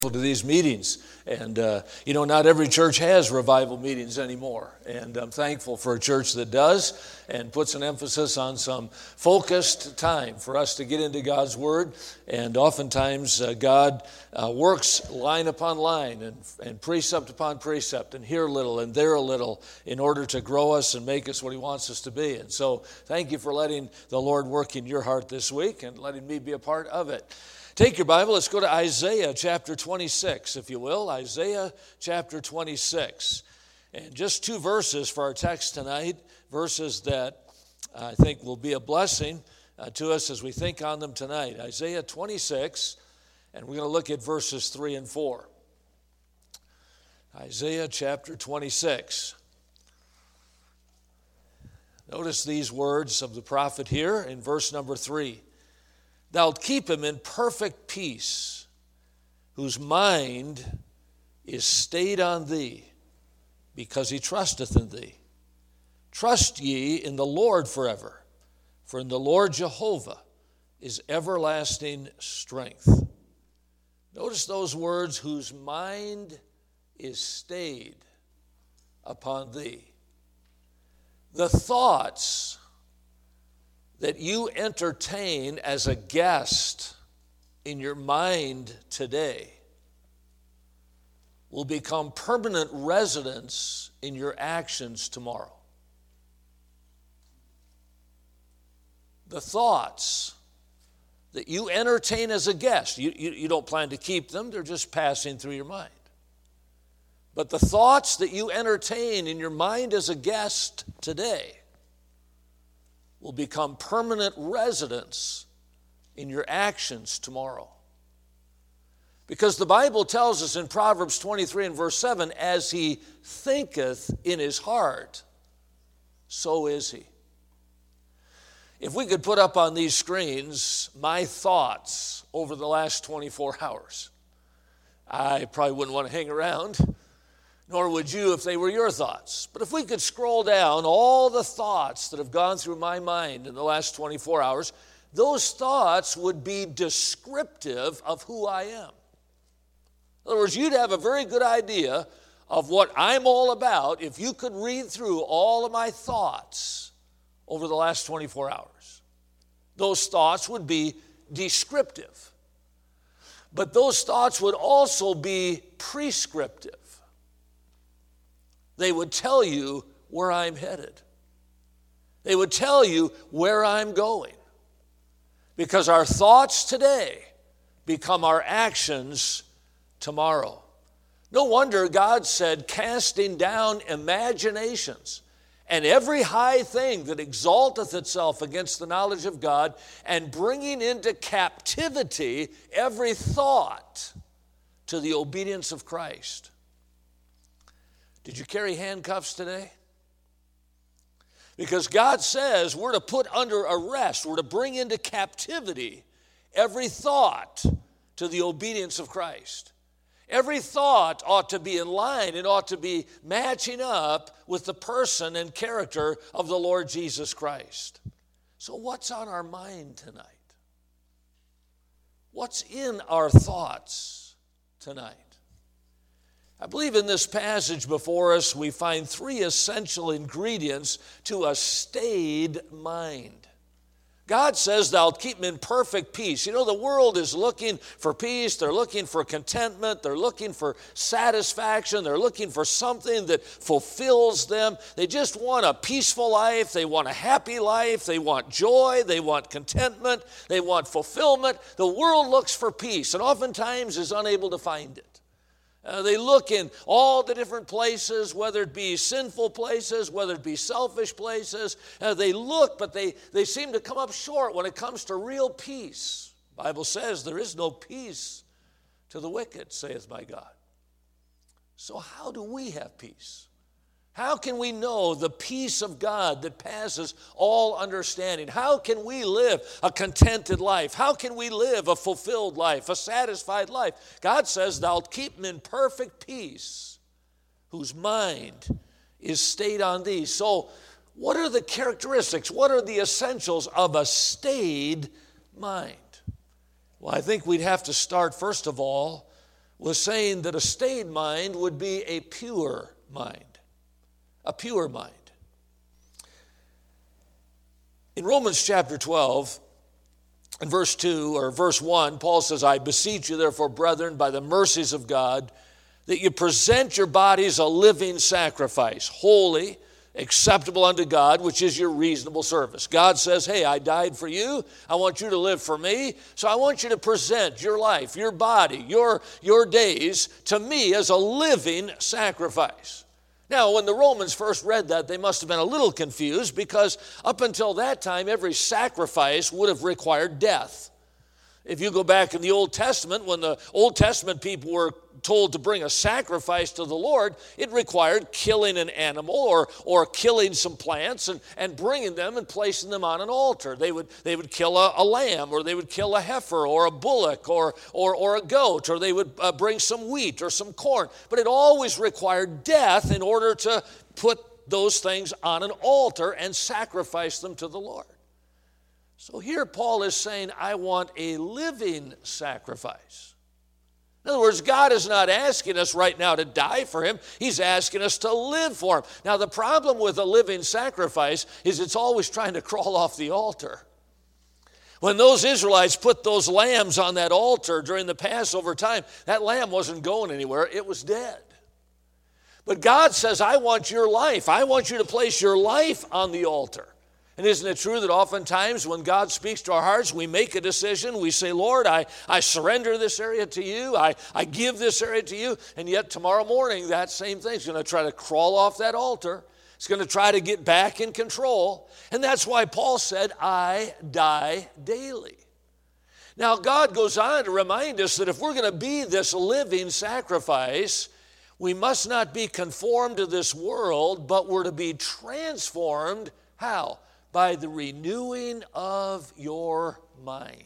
to these meetings. And, not every church has revival meetings anymore. And I'm thankful for a church that does and puts an emphasis on some focused time for us to get into God's Word. And oftentimes God works line upon line and precept upon precept, and here a little and there a little, in order to grow us and make us what He wants us to be. And so thank you for letting the Lord work in your heart this week and letting me be a part of it. Take your Bible, let's go to Isaiah chapter 26, if you will. Isaiah chapter 26. And just two verses for our text tonight, verses that I think will be a blessing to us as we think on them tonight. Isaiah 26, and we're going to look at verses 3 and 4. Isaiah chapter 26. Notice these words of the prophet here in verse number 3. Thou'lt keep him in perfect peace, whose mind is stayed on thee, because he trusteth in thee. Trust ye in the Lord forever, for in the Lord Jehovah is everlasting strength. Notice those words, whose mind is stayed upon thee. The thoughts that you entertain as a guest in your mind today will become permanent residents in your actions tomorrow. The thoughts that you entertain as a guest, you don't plan to keep them, they're just passing through your mind. But the thoughts that you entertain in your mind as a guest today will become permanent residents in your actions tomorrow. Because the Bible tells us in Proverbs 23 and verse 7, as he thinketh in his heart, so is he. If we could put up on these screens my thoughts over the last 24 hours, I probably wouldn't want to hang around, nor would you if they were your thoughts. But if we could scroll down all the thoughts that have gone through my mind in the last 24 hours, those thoughts would be descriptive of who I am. In other words, you'd have a very good idea of what I'm all about if you could read through all of my thoughts over the last 24 hours. Those thoughts would be descriptive. But those thoughts would also be prescriptive. They would tell you where I'm headed. They would tell you where I'm going. Because our thoughts today become our actions tomorrow. No wonder God said, casting down imaginations and every high thing that exalteth itself against the knowledge of God, and bringing into captivity every thought to the obedience of Christ. Did you carry handcuffs today? Because God says we're to put under arrest, we're to bring into captivity every thought to the obedience of Christ. Every thought ought to be in line, it ought to be matching up with the person and character of the Lord Jesus Christ. So what's on our mind tonight? What's in our thoughts tonight? I believe in this passage before us, we find three essential ingredients to a stayed mind. God says, thou'lt keep them in perfect peace. You know, the world is looking for peace. They're looking for contentment. They're looking for satisfaction. They're looking for something that fulfills them. They just want a peaceful life. They want a happy life. They want joy. They want contentment. They want fulfillment. The world looks for peace and oftentimes is unable to find it. They look in all the different places, whether it be sinful places, whether it be selfish places. They look, but they seem to come up short when it comes to real peace. The Bible says there is no peace to the wicked, saith my God. So how do we have peace? How can we know the peace of God that passes all understanding? How can we live a contented life? How can we live a fulfilled life, a satisfied life? God says, thou'lt keep them in perfect peace, whose mind is stayed on thee. So what are the characteristics? What are the essentials of a stayed mind? Well, I think we'd have to start, first of all, was saying that a stayed mind would be a pure mind. A pure mind. In Romans chapter 12, in verse 2 or verse 1, Paul says, I beseech you therefore, brethren, by the mercies of God, that you present your bodies a living sacrifice, holy, acceptable unto God, which is your reasonable service. God says, hey, I died for you. I want you to live for me. So I want you to present your life, your body, your days to me as a living sacrifice. Now, when the Romans first read that, they must have been a little confused because up until that time, every sacrifice would have required death. If you go back in the Old Testament, when the Old Testament people were told to bring a sacrifice to the Lord, it required killing an animal or killing some plants and bringing them and placing them on an altar. They would kill a lamb, or they would kill a heifer or a bullock or a goat, or they would bring some wheat or some corn. But it always required death in order to put those things on an altar and sacrifice them to the Lord. So here Paul is saying, I want a living sacrifice. In other words, God is not asking us right now to die for him. He's asking us to live for him. Now, the problem with a living sacrifice is it's always trying to crawl off the altar. When those Israelites put those lambs on that altar during the Passover time, that lamb wasn't going anywhere. It was dead. But God says, I want your life. I want you to place your life on the altar. And isn't it true that oftentimes when God speaks to our hearts, we make a decision, we say, Lord, I surrender this area to you, I give this area to you, and yet tomorrow morning that same thing is going to try to crawl off that altar. It's going to try to get back in control. And that's why Paul said, I die daily. Now God goes on to remind us that if we're going to be this living sacrifice, we must not be conformed to this world, but we're to be transformed. How? By the renewing of your mind.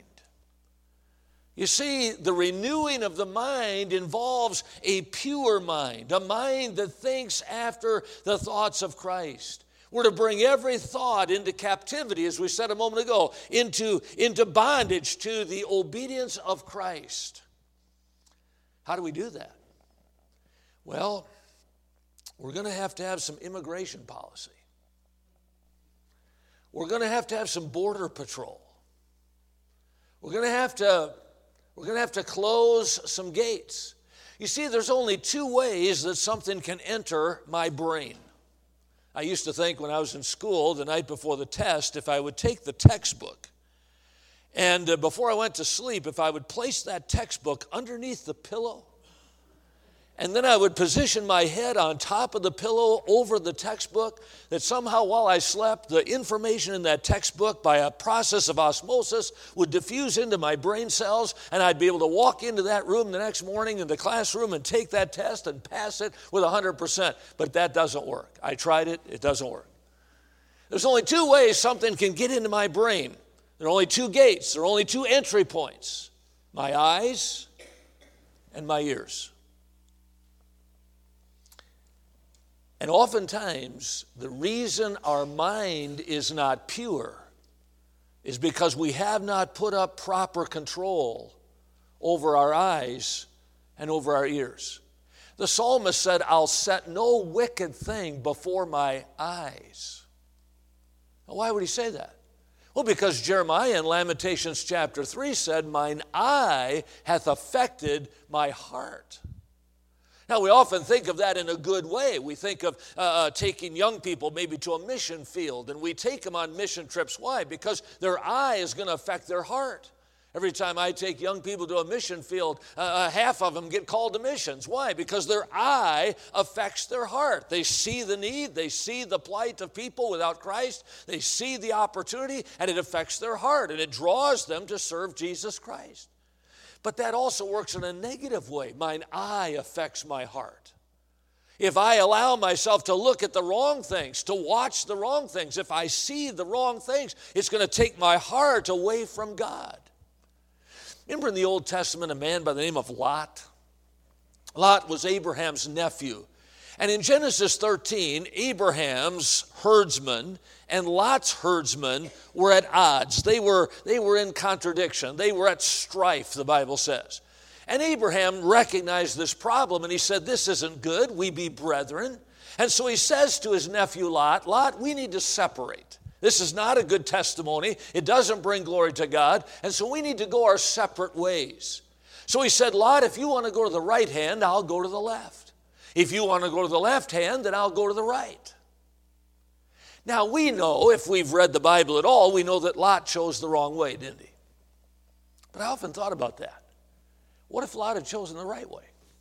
You see, the renewing of the mind involves a pure mind, a mind that thinks after the thoughts of Christ. We're to bring every thought into captivity, as we said a moment ago, into bondage to the obedience of Christ. How do we do that? Well, we're going to have some immigration policy. We're going to have some border patrol. We're going to have to close some gates. You see, there's only two ways that something can enter my brain. I used to think when I was in school the night before the test, if I would take the textbook and before I went to sleep, if I would place that textbook underneath the pillow, and then I would position my head on top of the pillow over the textbook, that somehow while I slept, the information in that textbook by a process of osmosis would diffuse into my brain cells, and I'd be able to walk into that room the next morning in the classroom and take that test and pass it with 100%. But that doesn't work. I tried it. It doesn't work. There's only two ways something can get into my brain. There are only two gates. There are only two entry points: my eyes and my ears. And oftentimes, the reason our mind is not pure is because we have not put up proper control over our eyes and over our ears. The psalmist said, I'll set no wicked thing before my eyes. Now, why would he say that? Well, because Jeremiah in Lamentations chapter 3 said, mine eye hath affected my heart. Now, we often think of that in a good way. We think of taking young people maybe to a mission field, and we take them on mission trips. Why? Because their eye is going to affect their heart. Every time I take young people to a mission field, half of them get called to missions. Why? Because their eye affects their heart. They see the need, they see the plight of people without Christ, they see the opportunity, and it affects their heart, and it draws them to serve Jesus Christ. But that also works in a negative way. Mine eye affects my heart. If I allow myself to look at the wrong things, to watch the wrong things, if I see the wrong things, it's going to take my heart away from God. Remember in the Old Testament a man by the name of Lot? Lot was Abraham's nephew. And in Genesis 13, Abraham's herdsmen and Lot's herdsmen were at odds. They were in contradiction. They were at strife, the Bible says. And Abraham recognized this problem, and he said, this isn't good, we be brethren. And so he says to his nephew Lot, Lot, we need to separate. This is not a good testimony. It doesn't bring glory to God, and so we need to go our separate ways. So he said, Lot, if you want to go to the right hand, I'll go to the left. If you want to go to the left hand, then I'll go to the right. Now we know, if we've read the Bible at all, we know that Lot chose the wrong way, didn't he? But I often thought about that. What if Lot had chosen the right way?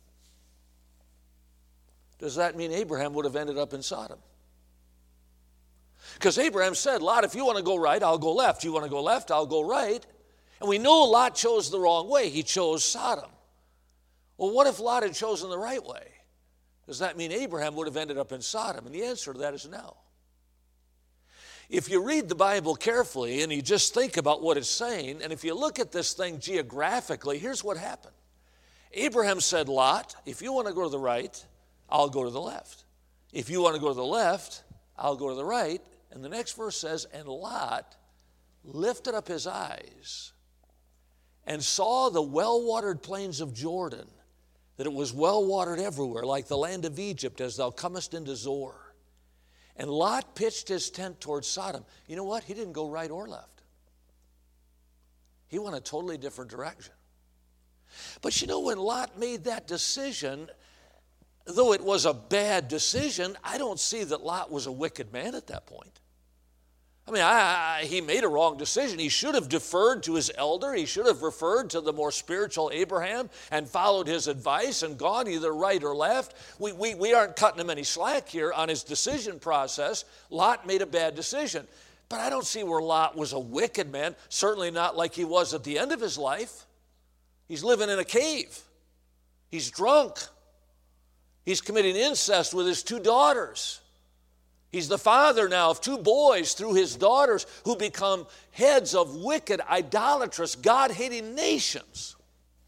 Does that mean Abraham would have ended up in Sodom? Because Abraham said, Lot, if you want to go right, I'll go left. You want to go left, I'll go right. And we know Lot chose the wrong way. He chose Sodom. Well, what if Lot had chosen the right way? Does that mean Abraham would have ended up in Sodom? And the answer to that is no. If you read the Bible carefully and you just think about what it's saying, and if you look at this thing geographically, here's what happened. Abraham said, Lot, if you want to go to the right, I'll go to the left. If you want to go to the left, I'll go to the right. And the next verse says, and Lot lifted up his eyes and saw the well-watered plains of Jordan, that it was well-watered everywhere, like the land of Egypt, as thou comest into Zoar. And Lot pitched his tent towards Sodom. You know what? He didn't go right or left. He went a totally different direction. But you know, when Lot made that decision, though it was a bad decision, I don't see that Lot was a wicked man at that point. I mean, he made a wrong decision. He should have deferred to his elder. He should have referred to the more spiritual Abraham and followed his advice and gone either right or left. We aren't cutting him any slack here on his decision process. Lot made a bad decision. But I don't see where Lot was a wicked man, certainly not like he was at the end of his life. He's living in a cave. He's drunk. He's committing incest with his 2 daughters. He's the father now of 2 boys through his daughters who become heads of wicked, idolatrous, God-hating nations.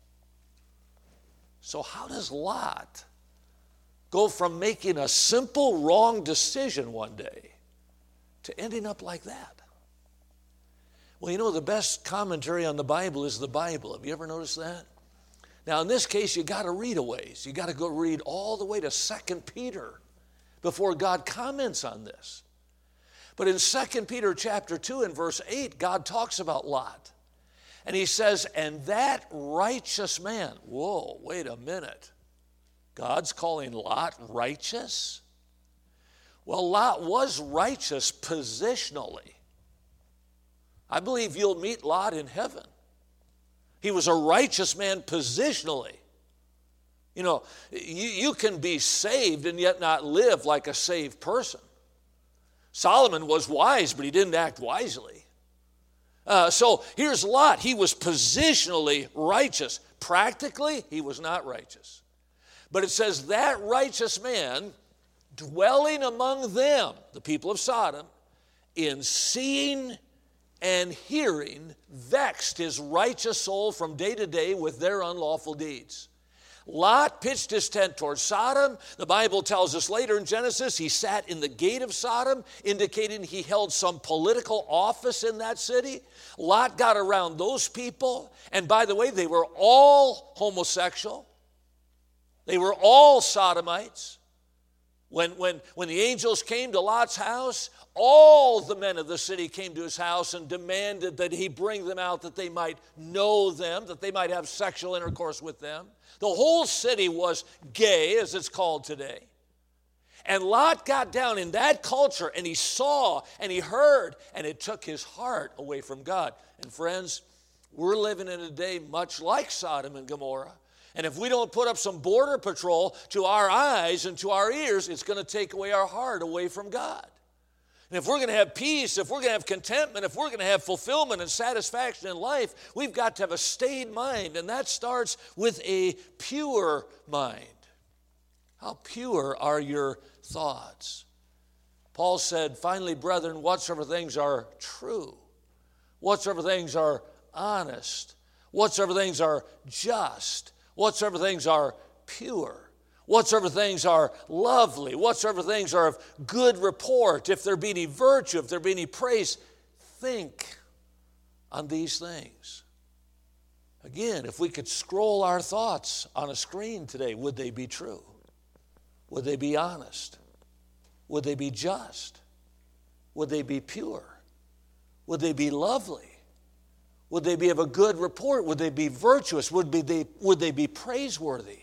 So how does Lot go from making a simple wrong decision one day to ending up like that? Well, you know, the best commentary on the Bible is the Bible. Have you ever noticed that? Now, in this case, you got to read a ways. You got to go read all the way to 2 Peter before God comments on this. But in 2 Peter chapter 2 and verse 8, God talks about Lot. And he says, and that righteous man, whoa, wait a minute. God's calling Lot righteous? Well, Lot was righteous positionally. I believe you'll meet Lot in heaven. He was a righteous man positionally. You know, you can be saved and yet not live like a saved person. Solomon was wise, but he didn't act wisely. So here's Lot. He was positionally righteous. Practically, he was not righteous. But it says that righteous man dwelling among them, the people of Sodom, in seeing and hearing, vexed his righteous soul from day to day with their unlawful deeds. Lot pitched his tent towards Sodom. The Bible tells us later in Genesis, he sat in the gate of Sodom, indicating he held some political office in that city. Lot got around those people. And by the way, they were all homosexual. They were all sodomites. When the angels came to Lot's house, all the men of the city came to his house and demanded that he bring them out, that they might know them, that they might have sexual intercourse with them. The whole city was gay, as it's called today. And Lot got down in that culture, and he saw and he heard, and it took his heart away from God. And friends, we're living in a day much like Sodom and Gomorrah. And if we don't put up some border patrol to our eyes and to our ears, it's going to take away our heart away from God. And if we're going to have peace, if we're going to have contentment, if we're going to have fulfillment and satisfaction in life, we've got to have a stayed mind, and that starts with a pure mind. How pure are your thoughts? Paul said, finally, brethren, whatsoever things are true, whatsoever things are honest, whatsoever things are just, whatsoever things are pure, whatsoever things are lovely, whatsoever things are of good report, if there be any virtue, if there be any praise, think on these things. Again, if we could scroll our thoughts on a screen today, would they be true? Would they be honest? Would they be just? Would they be pure? Would they be lovely? Would they be of a good report? Would they be virtuous? Would they be praiseworthy?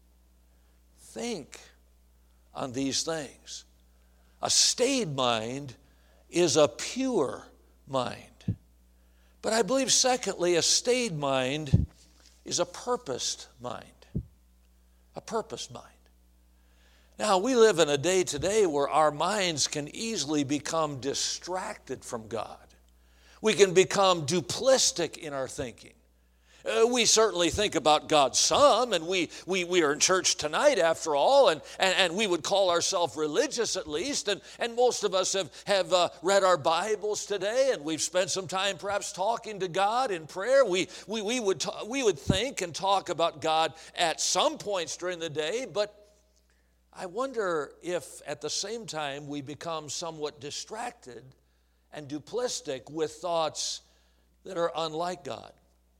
Think on these things. A stayed mind is a pure mind. But I believe, secondly, a stayed mind is a purposed mind. A purposed mind. Now, we live in a day today where our minds can easily become distracted from God. We can become duplistic in our thinking. We certainly think about God some, and we are in church tonight after all, and we would call ourselves religious at least, and most of us have read our Bibles today, and we've spent some time perhaps talking to God in prayer. We would think and talk about God at some points during the day, but I wonder if at the same time we become somewhat distracted and duplistic with thoughts that are unlike God.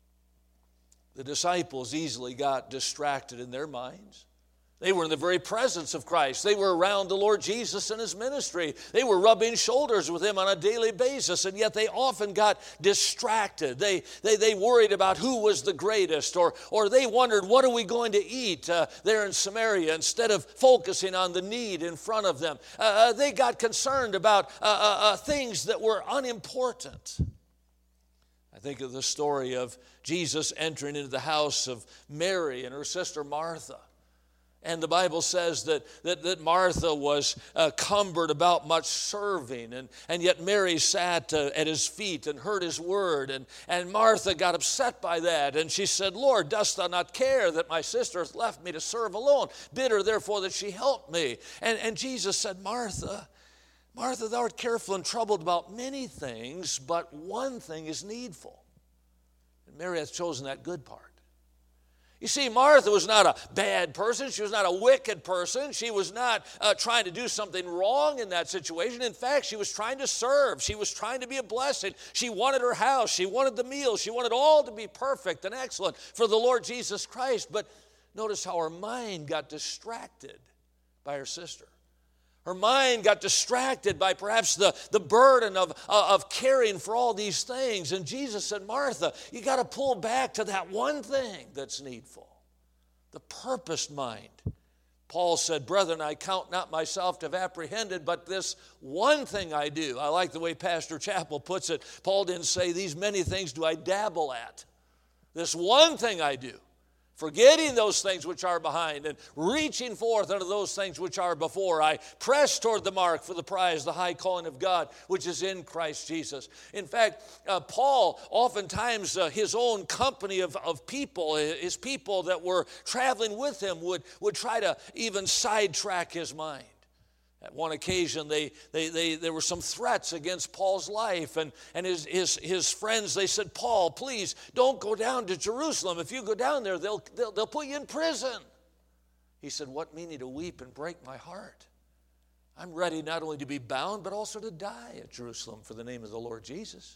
The disciples easily got distracted in their minds. They were in the very presence of Christ. They were around the Lord Jesus and His ministry. They were rubbing shoulders with Him on a daily basis, and yet they often got distracted. They worried about who was the greatest, or they wondered, what are we going to eat there in Samaria, instead of focusing on the need in front of them. They got concerned about things that were unimportant. I think of the story of Jesus entering into the house of Mary and her sister Martha. And the Bible says that Martha was cumbered about much serving, and yet Mary sat at His feet and heard His word. And Martha got upset by that, and she said, Lord, dost thou not care that my sister hath left me to serve alone? Bid her therefore that she help me. And Jesus said, Martha, Martha, thou art careful and troubled about many things, but one thing is needful. And Mary hath chosen that good part. You see, Martha was not a bad person. She was not a wicked person. She was not trying to do something wrong in that situation. In fact, she was trying to serve. She was trying to be a blessing. She wanted her house. She wanted the meals. She wanted all to be perfect and excellent for the Lord Jesus Christ. But notice how her mind got distracted by her sister. Her mind got distracted by perhaps the burden of caring for all these things. And Jesus said, Martha, you got to pull back to that one thing that's needful. The purposed mind. Paul said, brethren, I count not myself to have apprehended, but this one thing I do. I like the way Pastor Chappell puts it. Paul didn't say, these many things do I dabble at. This one thing I do. Forgetting those things which are behind and reaching forth unto those things which are before, I press toward the mark for the prize, the high calling of God, which is in Christ Jesus. In fact, Paul, oftentimes his own company of people, his people that were traveling with him would try to even sidetrack his mind. At one occasion, there were some threats against Paul's life, and his friends, they said, Paul, please don't go down to Jerusalem. If you go down there, they'll put you in prison. He said, what meaning to weep and break my heart? I'm ready not only to be bound, but also to die at Jerusalem for the name of the Lord Jesus.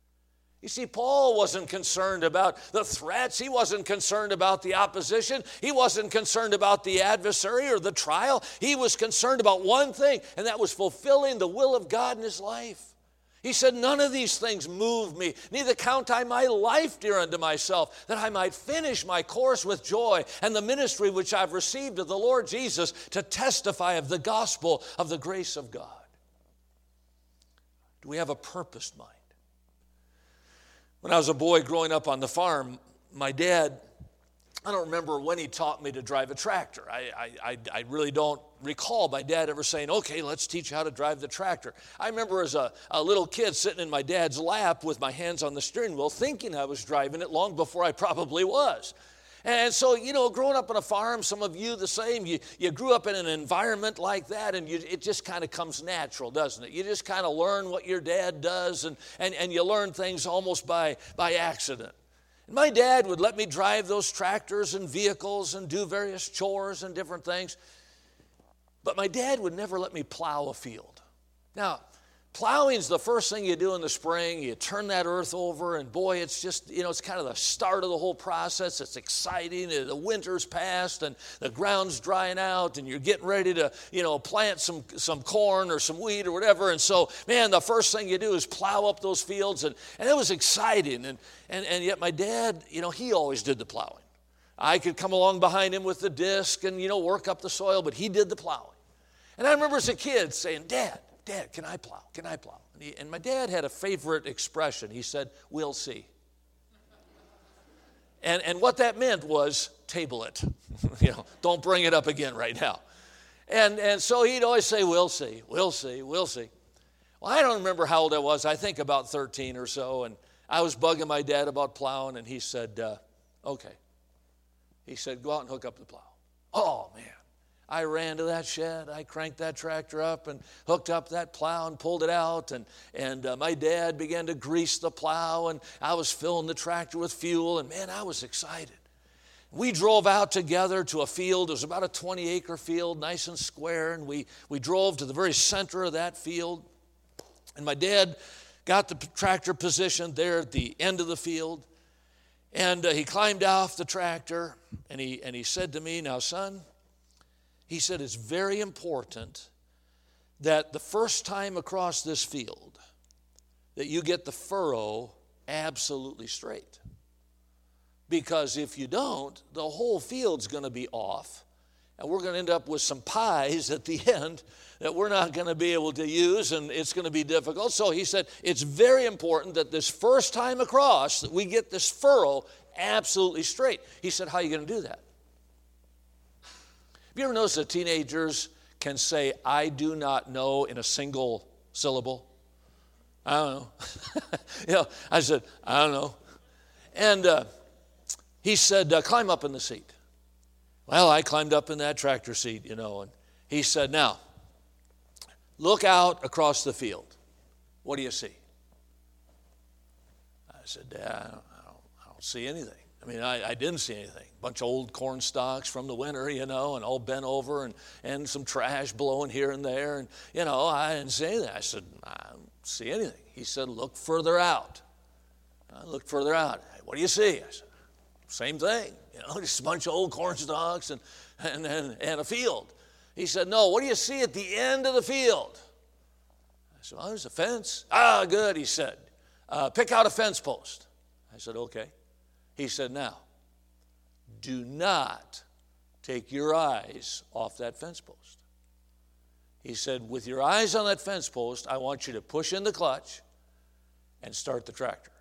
You see, Paul wasn't concerned about the threats. He wasn't concerned about the opposition. He wasn't concerned about the adversary or the trial. He was concerned about one thing, and that was fulfilling the will of God in his life. He said, none of these things move me, neither count I my life dear unto myself, that I might finish my course with joy and the ministry which I've received of the Lord Jesus to testify of the gospel of the grace of God. Do we have a purposed mind? When I was a boy growing up on the farm, my dad, I don't remember when he taught me to drive a tractor. I really don't recall my dad ever saying, okay, let's teach you how to drive the tractor. I remember as a little kid sitting in my dad's lap with my hands on the steering wheel thinking I was driving it long before I probably was. And so, growing up on a farm, some of you the same, you grew up in an environment like that, and it just kind of comes natural, doesn't it? You just kind of learn what your dad does, and you learn things almost by accident. And my dad would let me drive those tractors and vehicles and do various chores and different things, but my dad would never let me plow a field. Now, Plowing's the first thing you do in the spring. You turn that earth over, and boy, it's just, it's kind of the start of the whole process. It's exciting. The winter's past, and the ground's drying out, and you're getting ready to, plant some corn or some wheat or whatever. And so, man, the first thing you do is plow up those fields, and it was exciting. And yet my dad, he always did the plowing. I could come along behind him with the disc and, work up the soil, but he did the plowing. And I remember as a kid saying, Dad, can I plow? Can I plow? And my dad had a favorite expression. He said, we'll see. And what that meant was, table it. Don't bring it up again right now. And so he'd always say, we'll see, we'll see, we'll see. Well, I don't remember how old I was. I think about 13 or so. And I was bugging my dad about plowing, and he said, okay. He said, go out and hook up the plow. Oh, man. I ran to that shed, I cranked that tractor up and hooked up that plow and pulled it out, and my dad began to grease the plow, and I was filling the tractor with fuel, and man, I was excited. We drove out together to a field. It was about a 20-acre field, nice and square, and we drove to the very center of that field, and my dad got the tractor positioned there at the end of the field, and he climbed off the tractor, and he said to me, now, son, he said, it's very important that the first time across this field that you get the furrow absolutely straight. Because if you don't, the whole field's going to be off, and we're going to end up with some pies at the end that we're not going to be able to use, and it's going to be difficult. So he said, it's very important that this first time across that we get this furrow absolutely straight. He said, how are you going to do that? Have you ever noticed that teenagers can say, I do not know in a single syllable? I don't know. I said, I don't know. And he said, climb up in the seat. Well, I climbed up in that tractor seat, and he said, now, look out across the field. What do you see? I said, Dad, I don't see anything. I mean, I didn't see anything. A bunch of old corn stalks from the winter, and all bent over, and some trash blowing here and there. And, I didn't see anything. I said, I don't see anything. He said, look further out. I looked further out. What do you see? I said, same thing. Just a bunch of old corn stalks and a field. He said, no, what do you see at the end of the field? I said, well, there's a fence. Ah, good, he said. Pick out a fence post. I said, okay. He said, now, do not take your eyes off that fence post. He said, with your eyes on that fence post, I want you to push in the clutch and start the tractor.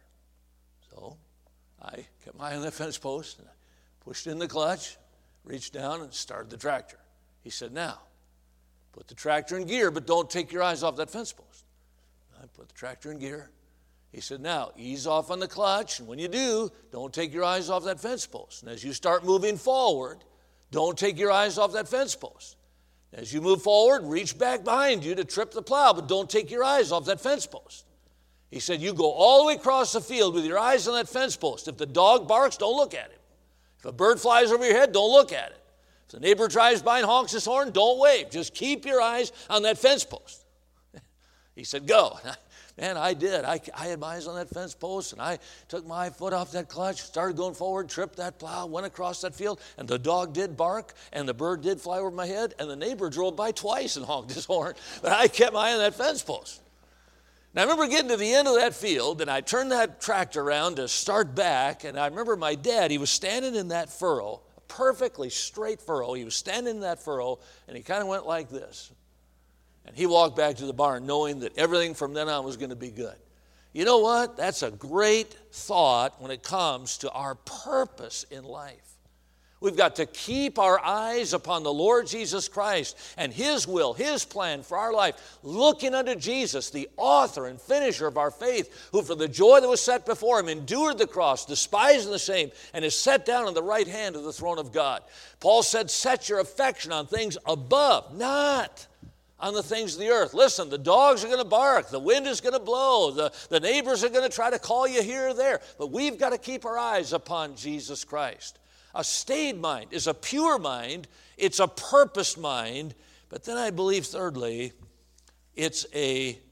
So I kept my eye on that fence post, and I pushed in the clutch, reached down, and started the tractor. He said, now, put the tractor in gear, but don't take your eyes off that fence post. I put the tractor in gear. He said, now, ease off on the clutch, and when you do, don't take your eyes off that fence post. And as you start moving forward, don't take your eyes off that fence post. As you move forward, reach back behind you to trip the plow, but don't take your eyes off that fence post. He said, you go all the way across the field with your eyes on that fence post. If the dog barks, don't look at him. If a bird flies over your head, don't look at it. If the neighbor drives by and honks his horn, don't wave. Just keep your eyes on that fence post. He said, go. Man, I did. I had my eyes on that fence post, and I took my foot off that clutch, started going forward, tripped that plow, went across that field, and the dog did bark, and the bird did fly over my head, and the neighbor drove by twice and honked his horn, but I kept my eye on that fence post. Now, I remember getting to the end of that field, and I turned that tractor around to start back, and I remember my dad, he was standing in that furrow, a perfectly straight furrow. He was standing in that furrow, and he kind of went like this. And he walked back to the barn knowing that everything from then on was going to be good. You know what? That's a great thought when it comes to our purpose in life. We've got to keep our eyes upon the Lord Jesus Christ and His will, His plan for our life, looking unto Jesus, the author and finisher of our faith, who for the joy that was set before Him endured the cross, despising the shame, and is set down on the right hand of the throne of God. Paul said, set your affection on things above, not on the things of the earth. Listen, the dogs are going to bark, the wind is going to blow, the neighbors are going to try to call you here or there, but we've got to keep our eyes upon Jesus Christ. A stayed mind is a pure mind, it's a purposed mind, but then I believe thirdly, it's a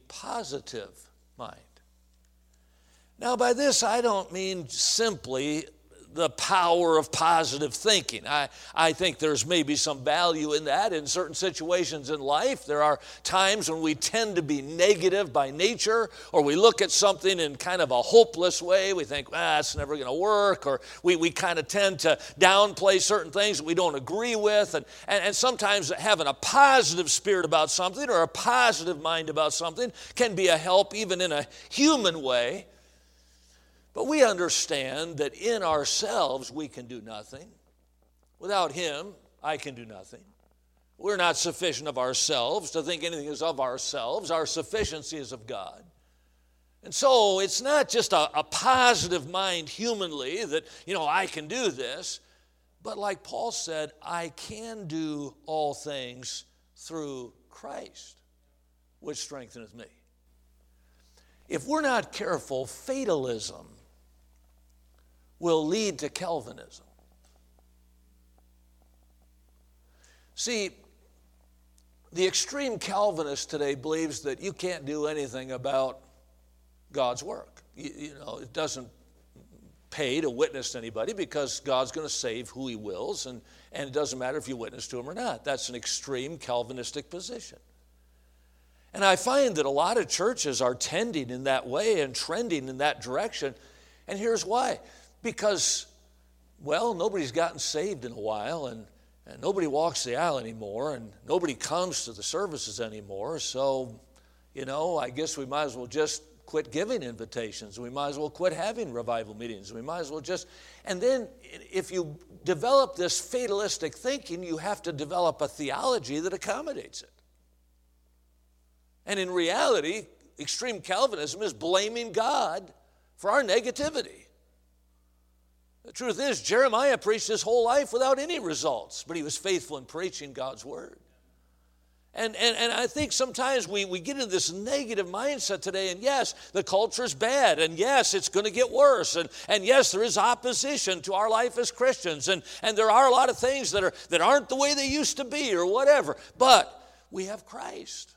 positive mind. Now, by this, I don't mean simply the power of positive thinking. I think there's maybe some value in that in certain situations in life. There are times when we tend to be negative by nature, or we look at something in kind of a hopeless way. We think, it's never going to work, or we kind of tend to downplay certain things that we don't agree with. And sometimes having a positive spirit about something or a positive mind about something can be a help even in a human way. But we understand that in ourselves we can do nothing. Without Him, I can do nothing. We're not sufficient of ourselves to think anything is of ourselves. Our sufficiency is of God. And so it's not just a positive mind humanly that, I can do this. But like Paul said, I can do all things through Christ, which strengtheneth me. If we're not careful, fatalism will lead to Calvinism. See, the extreme Calvinist today believes that you can't do anything about God's work. It doesn't pay to witness to anybody because God's going to save who He wills, and it doesn't matter if you witness to Him or not. That's an extreme Calvinistic position. And I find that a lot of churches are tending in that way and trending in that direction. And here's why. Because, nobody's gotten saved in a while, and nobody walks the aisle anymore, and nobody comes to the services anymore. So, I guess we might as well just quit giving invitations. We might as well quit having revival meetings. We might as well just... And then if you develop this fatalistic thinking, you have to develop a theology that accommodates it. And in reality, extreme Calvinism is blaming God for our negativity. The truth is, Jeremiah preached his whole life without any results, but he was faithful in preaching God's word. And I think sometimes we get into this negative mindset today, and yes, the culture is bad, and yes, it's going to get worse, and yes, there is opposition to our life as Christians, and there are a lot of things that aren't the way they used to be or whatever, but we have Christ.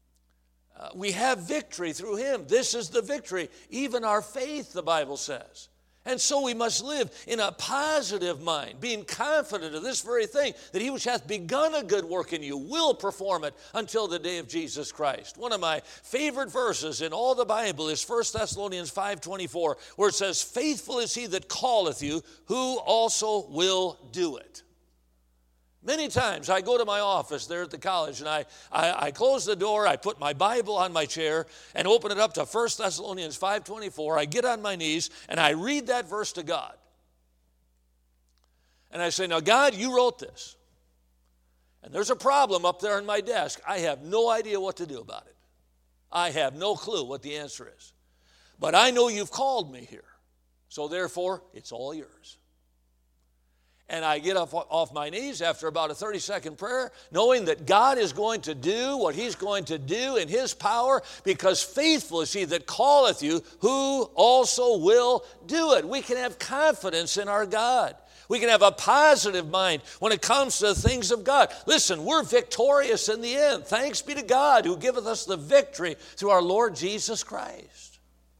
We have victory through Him. This is the victory, even our faith, the Bible says. And so we must live in a positive mind, being confident of this very thing, that He which hath begun a good work in you will perform it until the day of Jesus Christ. One of my favorite verses in all the Bible is 1 Thessalonians 5:24, where it says, faithful is He that calleth you, who also will do it. Many times I go to my office there at the college, and I close the door, I put my Bible on my chair and open it up to 1 Thessalonians 5:24. I get on my knees and I read that verse to God. And I say, now God, you wrote this. And there's a problem up there on my desk. I have no idea what to do about it. I have no clue what the answer is. But I know you've called me here. So therefore, it's all yours. And I get off my knees after about a 30-second prayer, knowing that God is going to do what He's going to do in His power, because faithful is He that calleth you, who also will do it. We can have confidence in our God. We can have a positive mind when it comes to the things of God. Listen, we're victorious in the end. Thanks be to God who giveth us the victory through our Lord Jesus Christ.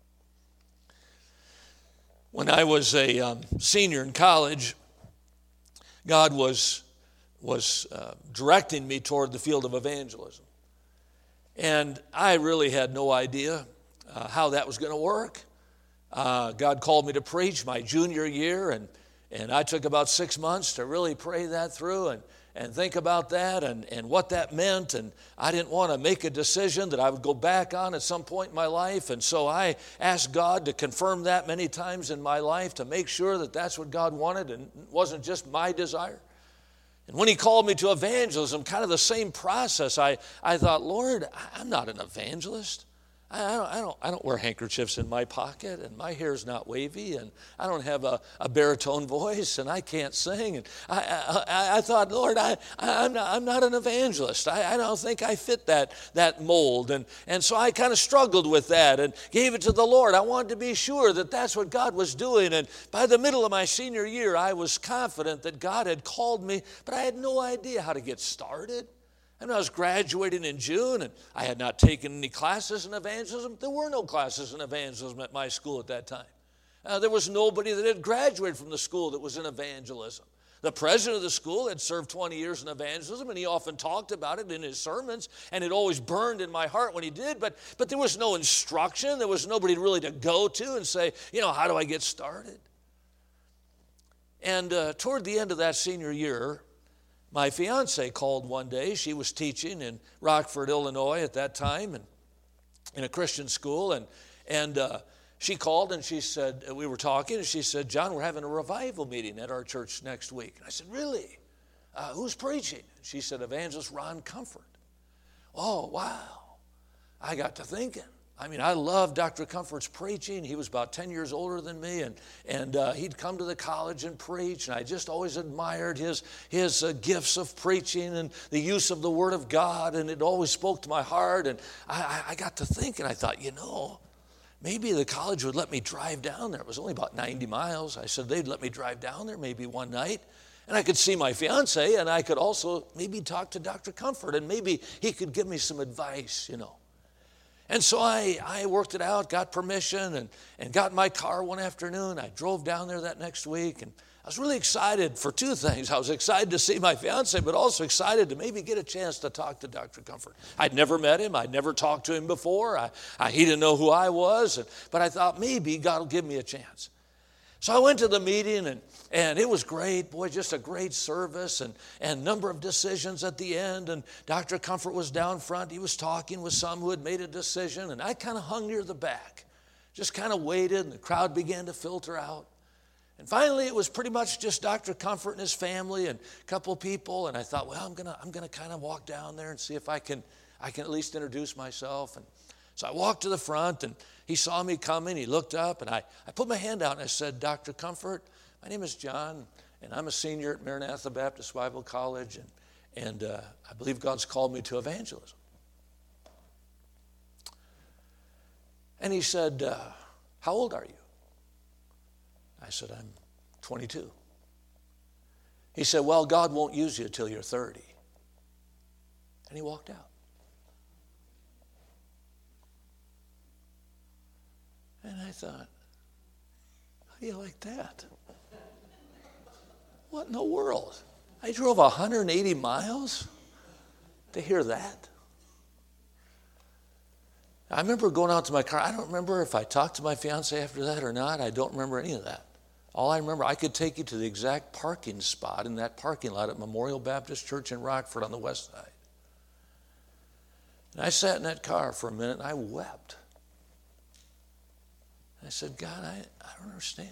When I was a senior in college, God was directing me toward the field of evangelism. And I really had no idea how that was going to work. God called me to preach my junior year, and I took about 6 months to really pray that through and think about that and what that meant. And I didn't want to make a decision that I would go back on at some point in my life. And so I asked God to confirm that many times in my life to make sure that that's what God wanted and it wasn't just my desire. And when He called me to evangelism, kind of the same process, I thought, Lord, I'm not an evangelist. I don't wear handkerchiefs in my pocket, and my hair's not wavy, and I don't have a baritone voice, and I can't sing. And I thought, Lord, I'm not an evangelist. I don't think I fit that mold. And so I kind of struggled with that and gave it to the Lord. I wanted to be sure that that's what God was doing. And by the middle of my senior year, I was confident that God had called me, but I had no idea how to get started. And I was graduating in June, and I had not taken any classes in evangelism. There were no classes in evangelism at my school at that time. There was nobody that had graduated from the school that was in evangelism. The president of the school had served 20 years in evangelism, and he often talked about it in his sermons, and it always burned in my heart when he did, but there was no instruction. There was nobody really to go to and say, how do I get started? And toward the end of that senior year, my fiance called one day. She was teaching in Rockford, Illinois at that time, and in a Christian school, and she called and she said, we were talking, and she said, John, we're having a revival meeting at our church next week. And I said, really? Who's preaching? And she said, Evangelist Ron Comfort. Oh, wow. I got to thinking. I loved Dr. Comfort's preaching. He was about 10 years older than me, and he'd come to the college and preach, and I just always admired his gifts of preaching and the use of the Word of God, and it always spoke to my heart. And I got to thinking, I thought, maybe the college would let me drive down there. It was only about 90 miles. I said they'd let me drive down there maybe one night, and I could see my fiance, and I could also maybe talk to Dr. Comfort, and maybe he could give me some advice, And so I worked it out, got permission, and got in my car one afternoon. I drove down there that next week, and I was really excited for two things. I was excited to see my fiance, but also excited to maybe get a chance to talk to Dr. Comfort. I'd never met him. I'd never talked to him before. He didn't know who I was, but I thought maybe God will give me a chance. So I went to the meeting, and it was great. Boy, just a great service, and a number of decisions at the end. And Dr. Comfort was down front. He was talking with some who had made a decision, and I kind of hung near the back, just kind of waited, and the crowd began to filter out. And finally, it was pretty much just Dr. Comfort and his family and a couple of people. And I thought, well, I'm gonna kind of walk down there and see if I can at least introduce myself. And so I walked to the front, and he saw me coming. He looked up, and I put my hand out, and I said, Dr. Comfort, my name is John, and I'm a senior at Maranatha Baptist Bible College, and I believe God's called me to evangelism. And he said, how old are you? I said, I'm 22. He said, well, God won't use you till you're 30. And he walked out. And I thought, how do you like that? What in the world? I drove 180 miles to hear that. I remember going out to my car. I don't remember if I talked to my fiance after that or not. I don't remember any of that. All I remember, I could take you to the exact parking spot in that parking lot at Memorial Baptist Church in Rockford on the west side. And I sat in that car for a minute, and I wept. I said, God, I don't understand.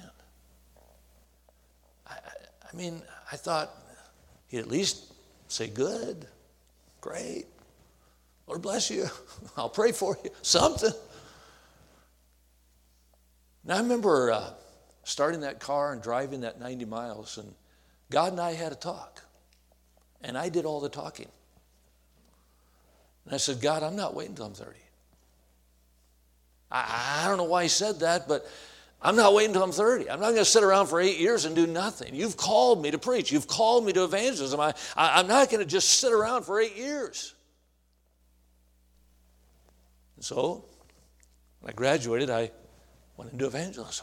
I thought he'd at least say, good, great, Lord bless you, I'll pray for you, something. And I remember starting that car and driving that 90 miles, and God and I had a talk, and I did all the talking. And I said, God, I'm not waiting until I'm 30. I don't know why he said that, but I'm not waiting until I'm 30. I'm not going to sit around for 8 years and do nothing. You've called me to preach. You've called me to evangelism. I'm not going to just sit around for 8 years. And so, when I graduated, I went into evangelism.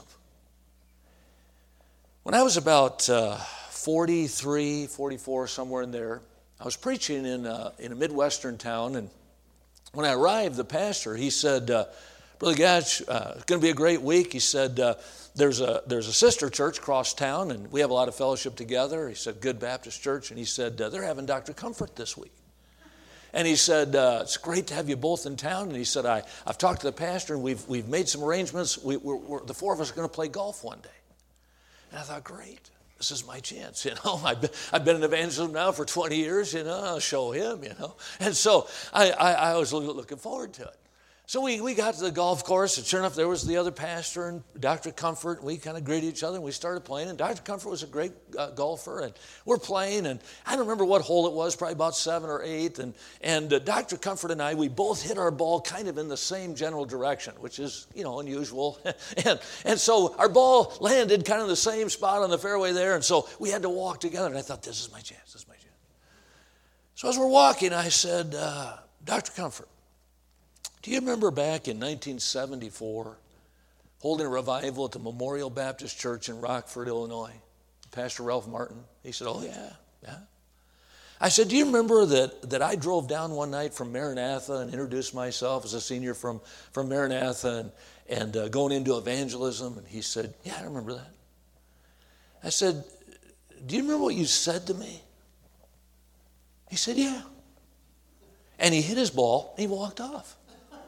When I was about 43, 44, somewhere in there, I was preaching in a Midwestern town, and when I arrived, the pastor, he said, Brother Gatch, it's going to be a great week. He said, there's a sister church across town, and we have a lot of fellowship together. He said, Good Baptist Church. And he said, they're having Dr. Comfort this week. And he said, it's great to have you both in town. And he said, I've talked to the pastor, and we've made some arrangements. We're the four of us are going to play golf one day. And I thought, great. This is my chance, I've been in evangelism now for 20 years, I'll show him, And so I was looking forward to it. So we got to the golf course, and sure enough, there was the other pastor and Dr. Comfort, and we kind of greeted each other, and we started playing, and Dr. Comfort was a great golfer, and we're playing, and I don't remember what hole it was, probably about 7 or 8, and Dr. Comfort and I, we both hit our ball kind of in the same general direction, which is, unusual, and so our ball landed kind of in the same spot on the fairway there, and so we had to walk together, and I thought, this is my chance, So as we're walking, I said, Dr. Comfort, do you remember back in 1974 holding a revival at the Memorial Baptist Church in Rockford, Illinois? Pastor Ralph Martin. He said, oh, yeah. I said, do you remember that I drove down one night from Maranatha and introduced myself as a senior from Maranatha and going into evangelism? And he said, yeah, I remember that. I said, do you remember what you said to me? He said, yeah. And he hit his ball and he walked off.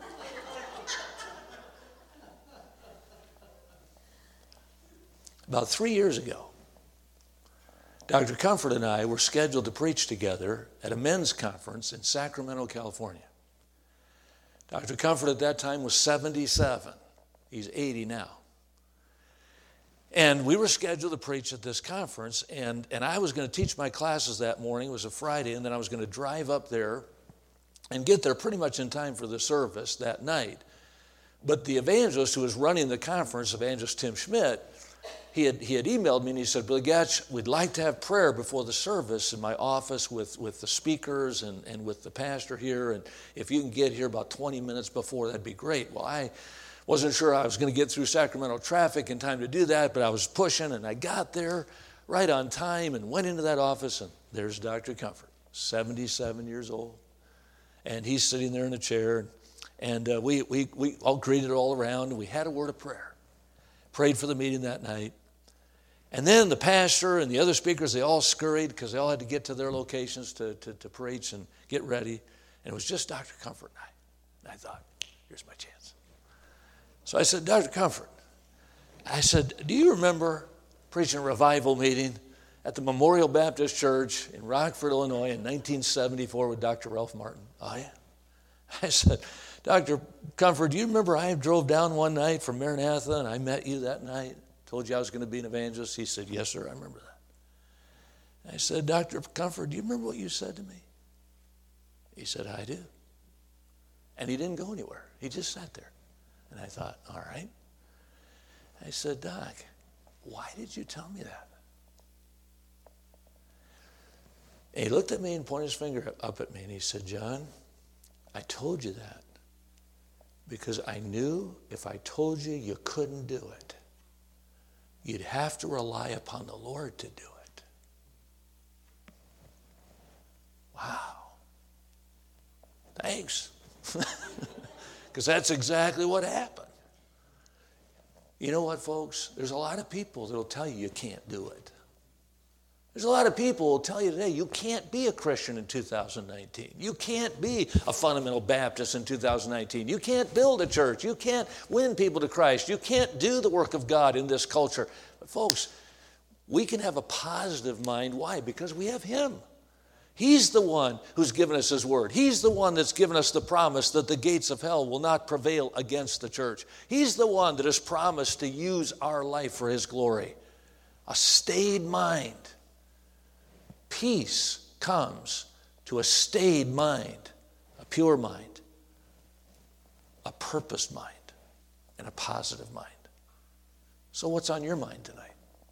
About 3 years ago, Dr. Comfort and I were scheduled to preach together at a men's conference in Sacramento, California. Dr. Comfort at that time was 77. He's 80 now. And we were scheduled to preach at this conference, and I was going to teach my classes that morning. It was a Friday, and then I was going to drive up there and get there pretty much in time for the service that night. But the evangelist who was running the conference, Evangelist Tim Schmidt, he had emailed me and he said, Billy Gatch, we'd like to have prayer before the service in my office with the speakers and with the pastor here. And if you can get here about 20 minutes before, that'd be great. Well, I wasn't sure I was going to get through Sacramento traffic in time to do that, but I was pushing and I got there right on time and went into that office, and there's Dr. Comfort, 77 years old. And he's sitting there in a chair, and we all greeted all around, and we had a word of prayer. Prayed for the meeting that night. And then the pastor and the other speakers, they all scurried because they all had to get to their locations to preach and get ready. And it was just Dr. Comfort and I. And I thought, here's my chance. So I said, Dr. Comfort, I said, do you remember preaching a revival meeting at the Memorial Baptist Church in Rockford, Illinois in 1974 with Dr. Ralph Martin? Oh, yeah. I said, Dr. Comfort, do you remember I drove down one night from Maranatha and I met you that night? Told you I was going to be an evangelist? He said, yes, sir, I remember that. I said, Dr. Comfort, do you remember what you said to me? He said, I do. And he didn't go anywhere. He just sat there. And I thought, all right. I said, Doc, why did you tell me that? And he looked at me and pointed his finger up at me and he said, John, I told you that because I knew if I told you you couldn't do it, you'd have to rely upon the Lord to do it. Wow. Thanks. Because that's exactly what happened. You know what, folks? There's a lot of people that will tell you you can't do it. There's a lot of people who will tell you today you can't be a Christian in 2019. You can't be a fundamental Baptist in 2019. You can't build a church. You can't win people to Christ. You can't do the work of God in this culture. But folks, we can have a positive mind. Why? Because we have Him. He's the one who's given us His word. He's the one that's given us the promise that the gates of hell will not prevail against the church. He's the one that has promised to use our life for His glory. A stayed mind. Peace comes to a stayed mind, a pure mind, a purposed mind, and a positive mind. So what's on your mind tonight?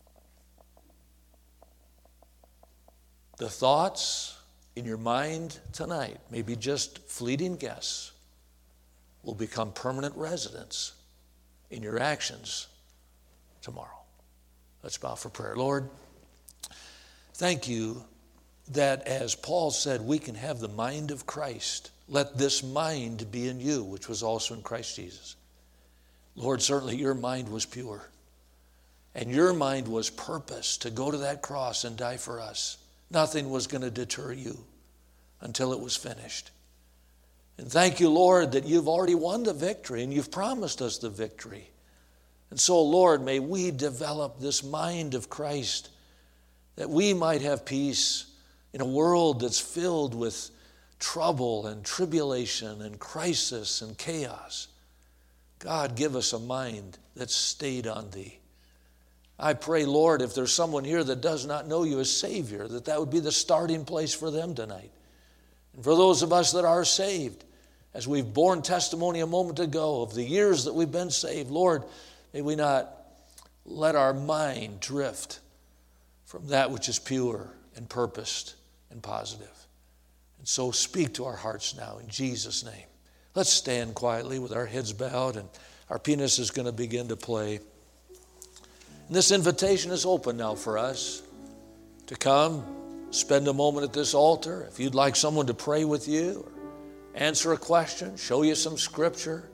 The thoughts in your mind tonight, maybe just fleeting guess, will become permanent residents in your actions tomorrow. Let's bow for prayer. Lord, thank you that, as Paul said, we can have the mind of Christ. Let this mind be in you, which was also in Christ Jesus. Lord, certainly your mind was pure. And your mind was purpose to go to that cross and die for us. Nothing was going to deter you until it was finished. And thank you, Lord, that you've already won the victory and you've promised us the victory. And so, Lord, may we develop this mind of Christ, that we might have peace in a world that's filled with trouble and tribulation and crisis and chaos. God, give us a mind that's stayed on thee. I pray, Lord, if there's someone here that does not know you as Savior, that would be the starting place for them tonight. And for those of us that are saved, as we've borne testimony a moment ago of the years that we've been saved, Lord, may we not let our mind drift from that which is pure and purposed and positive. So speak to our hearts now in Jesus' name. Let's stand quietly with our heads bowed, and our pianist is going to begin to play. And this invitation is open now for us to come, spend a moment at this altar. If you'd like someone to pray with you, or answer a question, show you some scripture,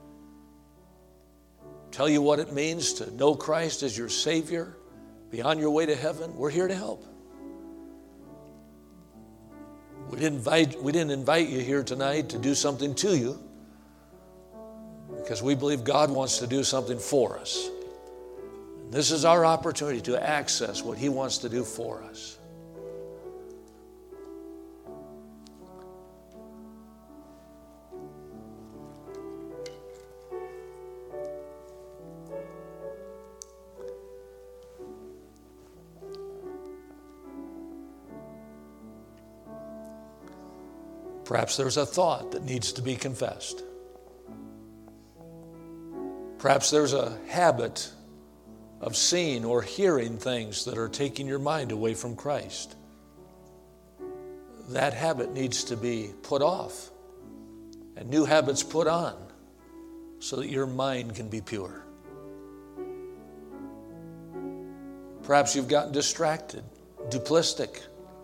tell you what it means to know Christ as your Savior, be on your way to heaven, we're here to help. We didn't invite you here tonight to do something to you, because we believe God wants to do something for us. And this is our opportunity to access what He wants to do for us. Perhaps there's a thought that needs to be confessed. Perhaps there's a habit of seeing or hearing things that are taking your mind away from Christ. That habit needs to be put off and new habits put on so that your mind can be pure. Perhaps you've gotten distracted, duplistic.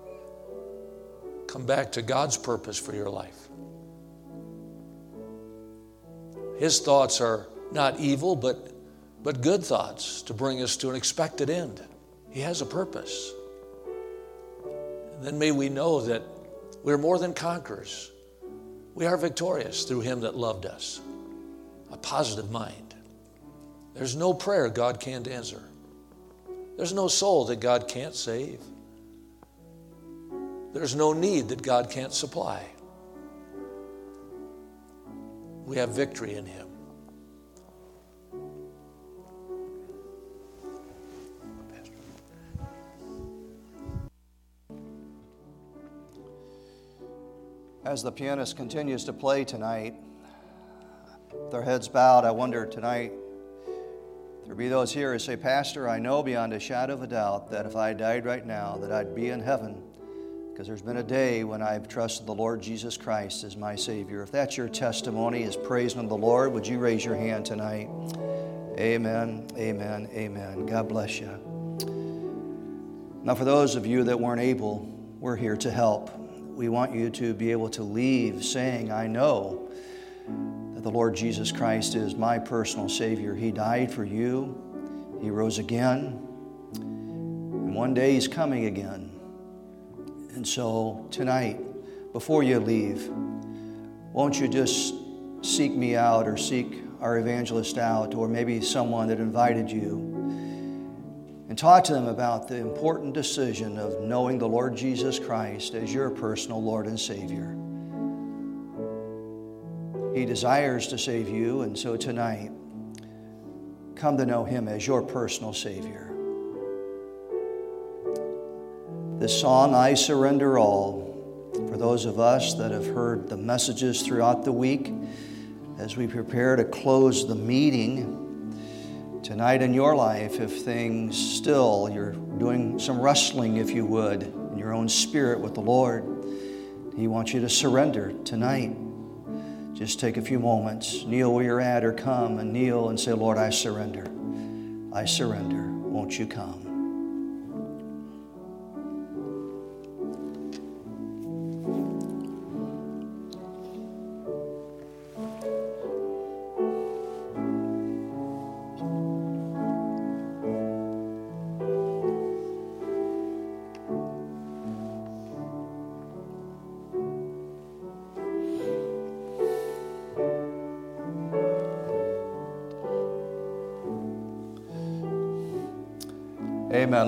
Come back to God's purpose for your life. His thoughts are not evil, but good thoughts to bring us to an expected end. He has a purpose. And then may we know that we're more than conquerors. We are victorious through Him that loved us. A positive mind. There's no prayer God can't answer. There's no soul that God can't save. There's no need that God can't supply. We have victory in Him. As the pianist continues to play tonight, with their heads bowed, I wonder tonight, there be those here who say, Pastor, I know beyond a shadow of a doubt that if I died right now, that I'd be in heaven, because there's been a day when I've trusted the Lord Jesus Christ as my Savior. If that's your testimony, as praising the Lord, would you raise your hand tonight? Amen, amen, amen. God bless you. Now, for those of you that weren't able, we're here to help. We want you to be able to leave saying, I know that the Lord Jesus Christ is my personal Savior. He died for you. He rose again. And one day He's coming again. And so tonight, before you leave, won't you just seek me out or seek our evangelist out, or maybe someone that invited you, and talk to them about the important decision of knowing the Lord Jesus Christ as your personal Lord and Savior. He desires to save you, and so tonight, come to know Him as your personal Savior. This song, I Surrender All, for those of us that have heard the messages throughout the week, as we prepare to close the meeting tonight in your life, if things still, you're doing some wrestling, if you would, in your own spirit with the Lord, He wants you to surrender tonight. Just take a few moments, kneel where you're at, or come and kneel and say, Lord, I surrender. I surrender. Won't you come? Amen.